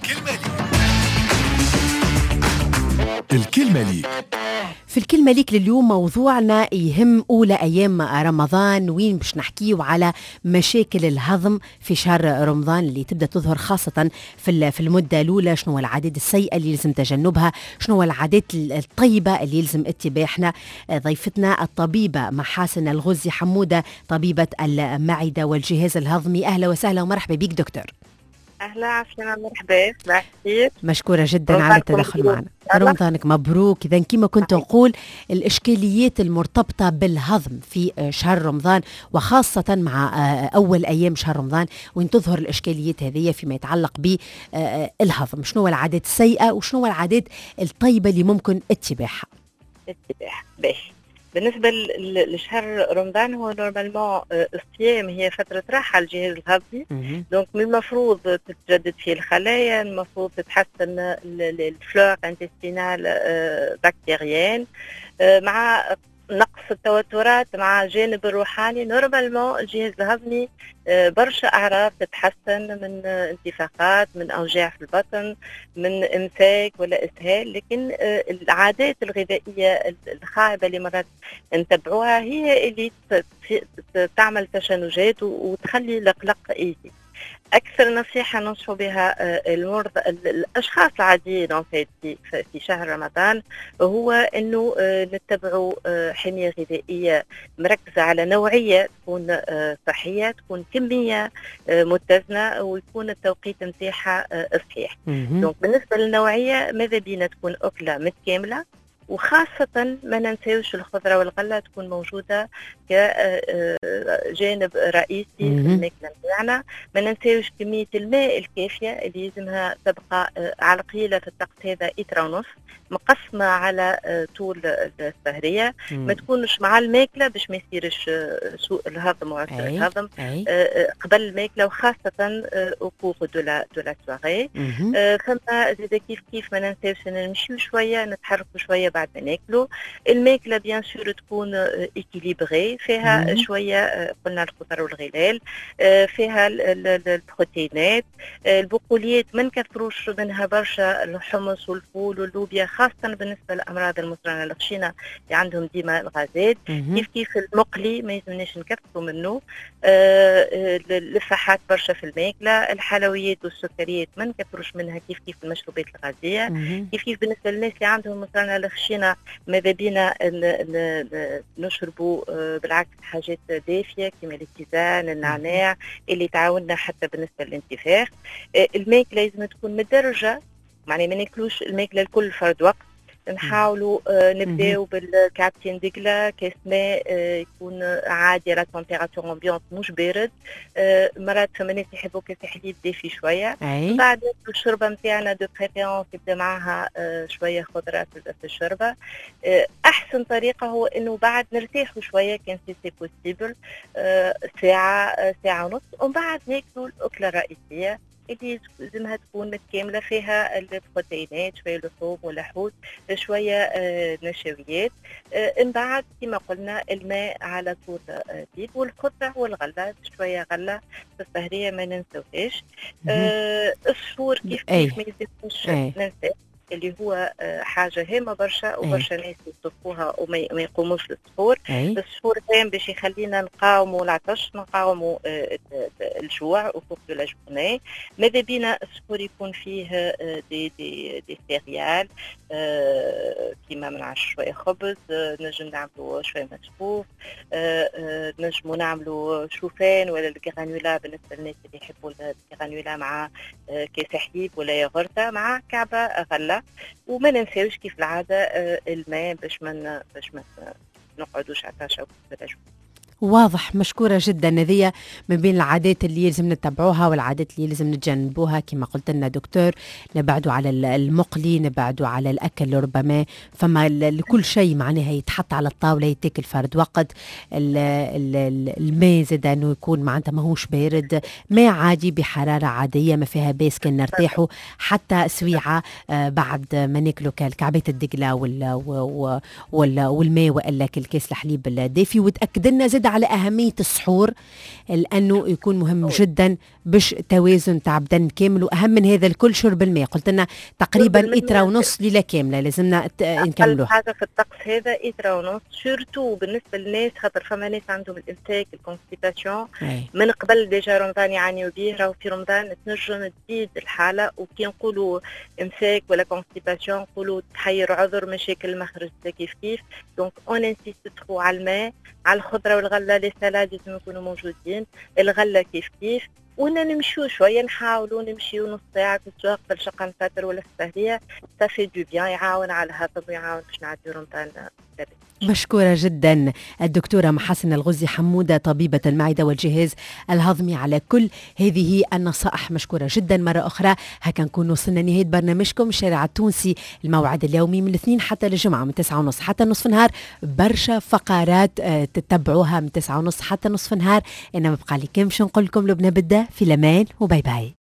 الكلمة ليك. في الكلمة ليك لليوم موضوعنا يهم أولى أيام رمضان، وين باش نحكيه على مشاكل الهضم في شهر رمضان اللي تبدأ تظهر خاصة في المدة الأولى. شنو العادات السيئة اللي لازم تجنبها، شنو العادات الطيبة اللي يلزم اتباعنا. ضيفتنا الطبيبة محاسن الغزي حمودة، طبيبة المعدة والجهاز الهضمي. أهلا وسهلا ومرحبا بك دكتور. أهلا عفوا، مرحبا، صباح الخير. مشكورة جدا على التدخل معنا. رمضانك مبروك. إذا كما كنت نقول الإشكاليات المرتبطة بالهضم في شهر رمضان، وخاصة مع أول أيام شهر رمضان وين تظهر الإشكاليات هذه فيما يتعلق بالهضم، شنو العادات السيئة وشنو العادات الطيبة اللي ممكن اتباعها؟ باهي. بالنسبة لشهر رمضان هو نورمالمون الصيام هي فترة راحة الجهاز الهضمي، دونك من المفروض تتجدد فيه الخلايا، المفروض تتحسن الفلور انتستينال بكتيريان، مع نقص التوترات مع الجانب الروحاني. نورمالمون الجهاز الهضمي برشا أعراض تتحسن، من انتفاخات، من أوجاع في البطن، من إمساك ولا إسهال. لكن العادات الغذائية الخايبة اللي مرات نتبعوها هي اللي تعمل تشنجات وتخلي القلق يزيد. أكثر نصيحة ننصح بها المرضى الأشخاص العاديين في شهر رمضان هو أنه نتبعوا حمية غذائية مركزة على نوعية تكون صحية، تكون كمية متزنة، ويكون التوقيت نتاعها صحيح. دونك بالنسبة للنوعية ماذا بينا تكون أكلة متكاملة، وخاصة ما ننساوش الخضرة والغلة تكون موجودة كجانب رئيسي في الماكلة نتاعنا. ما ننساوش كمية الماء الكافية اللي لازمها تبقى على قليلة في الطقس هذا 1.5 مقسمة على طول السهرية. ما تكونش مع الماكلة باش ما يصيرش سوء الهضم وعسر الهضم قبل الماكلة، وخاصة أوكور دو لا سواري. فما زيدا كيف ما ننساوش نمشيو شوية، نتحركوا شوية بعد ما ناكلوا. الماكلة بيان سور تكون إكيليبري، فيها شوية قلنا الخضر والغلال، فيها البروتينات، البقوليات ما نكثروش منها برشا، الحمص والفول واللوبيا، خاصة بالنسبة للأمراض المزمنة الخشينة اللي عندهم ديما الغازات. كيف المقلي ما يلزمناش نكثروا منه. اللفاحات برشا في الماكلة، الحلويات والسكريات ما نكثروش منها، كيف المشروبات الغازية. كيف بالنسبة للناس اللي عندهم مزمنة الخشينة ماذا بينا نشربوا بالعكس حاجات دافية كما الاتزان، النعناع اللي تعاوننا حتى بالنسبة للانتفاخ. الماكلة لازم تكون مدرجة، معني ما ناكلوش الماكلة الكل فرد وقت. نحاولوا نبداو بالكعبتين دقلة، كاس ماء يكون عادي على تمبيراتور امبيونت مش بارد. مرات فما ناس يحبوا كاس حليب دافي شوية. بعد الشوربة نتاعنا دو بريفيرونس يبدا معها شوية خضرة في الشوربة. أحسن طريقة هو إنه بعد نرتاحوا شوية كان سي بوسيبل، ساعة ونص، ومن بعد ناكلوا الأكلة الرئيسية اللي لازمها تكون متكاملة، فيها البروتينات، شوية لحوم ولحوم، شوية نشويات. من بعد كما قلنا الماء على طول ديب، والخضرة والغلة، شوية غلة في السهرية ما ننسوهاش. السحور كيف ما يلزمش ننسى، اللي هو حاجة هامة برشا، وبرشا ناس يصرفوها وما يقوموش للسحور. السحور كان باش يخلينا نقاوموا العطش، نقاوموا الجوع وفوق دو لا جورني. ماذا بينا السحور يكون فيه دي سيريال، كيما منعش شوية خبز، نجم نعملوا شوية مسحوف، نجموا نعملوا شوفان ولا الجرانولا بالنسبة للناس اللي يحبوا الجرانولا، مع كاس حليب ولا ياغورتا مع كعبة غلة. وما ننساوش كيف العادة الماء باش ما نقعدوش عطاشة ولا جوع. واضح، مشكورة جدا. هذه من بين العادات اللي يلزم نتبعوها والعادات اللي يلزم نتجنبوها كما قلت لنا دكتور. نبعدوا على المقلي، نبعدوا على الأكل ربما فما لكل شيء معناها يتحط على الطاولة يتاكل فرد وقت. الماء زاد أنه يكون معناتها ماهوش بارد، ماء عادي بحرارة عادية ما فيها باس، كان نرتاحوا حتى سويعة بعد ما ناكلوا كالكعبات الدقلة والماء وإلا كالكاس الحليب الدافي. وتأكد لنا زاد على أهمية السحور لأنه يكون مهم جدا باش توازن تاع بدن كامل، وأهم من هذا الكل شرب الماء. قلت لنا تقريبا إترا ونص ليلة كاملة لازمنا نكملوها. حاجة في الطقس هذا إترا ونص، سورتو بالنسبة للناس خاطر فما ناس عندهم الإمساك الكونستيباسيون من قبل ديجا رمضان يعانيوا به، راهو في رمضان تنجم تزيد الحالة، وكي نقولوا إمساك ولا كونستيباسيون نقولوا تحير عذر مشاكل المخرج كيف كيف. دونك اون انسيست ترو على الماء، على الخضرة والغلة، لي سالاد لازم يكونوا موجودين، الغلة كيف كيف، ونمشيو شوية، نحاولوا نمشيو نص ساعة في الشهر في الشقة الفاتر ولا السهرية، سافي دو بيان، يعاون على الهضم ويعاون باش نعديو رمضان. مشكورة جدا الدكتورة محسن الغزي حمودة، طبيبة المعدة والجهاز الهضمي، على كل هذه النصائح. مشكورة جدا مرة أخرى. هكا نكون وصلنا نهاية برنامجكم الشارع التونسي، الموعد اليومي من الاثنين حتى للجمعة من 9:30 حتى نصف نهار، برشا فقرات تتبعوها من 9:30 حتى نصف نهار. أنا مبقى لي كم باش نقول لكم لبنى بدة في الأمان، وباي باي.